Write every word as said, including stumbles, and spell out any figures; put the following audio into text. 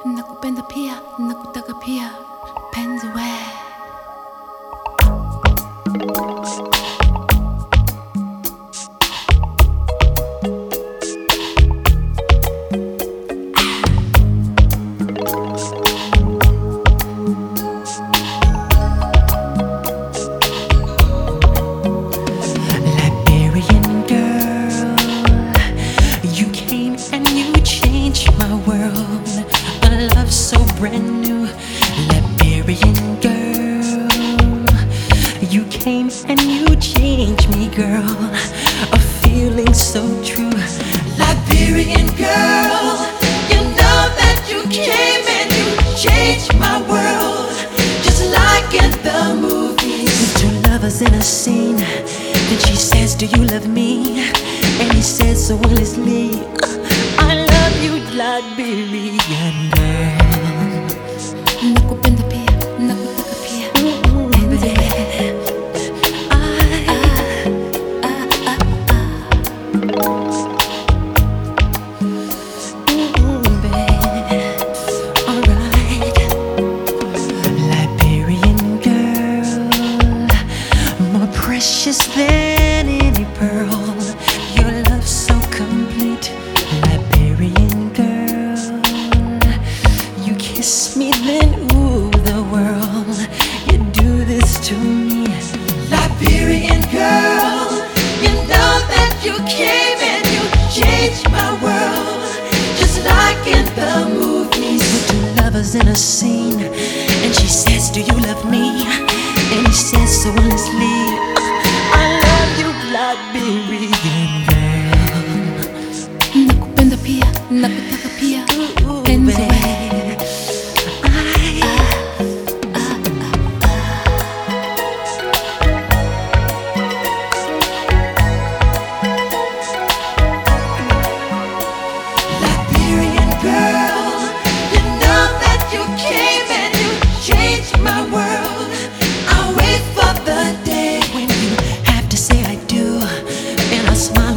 nakupenda pia, nakutaka pia, penzi we. Brand new Liberian girl, you came and you changed me, girl. A feeling so true. Liberian girl, you know that you came and you changed my world, just like in the movies. Two lovers in a scene, then she says, do you love me? And he says so honestly, I love you, Liberian girl. Nakupenda pia, nakutaka pia, penzi we. Ah, ah, ah, ah. Mm, babe. Alright. Liberian girl, more precious than any pearl. Your love so complete. Liberian girl, you kiss me then ooh the world. You do this to me. Liberian girl, you know that you came and you changed my world, just like in the movies. With two lovers in a scene, and she says, do you love me? And he says so honestly, I love you, Liberian girl. Nakupenda pia, nakutaka pia, penzi we. Smile.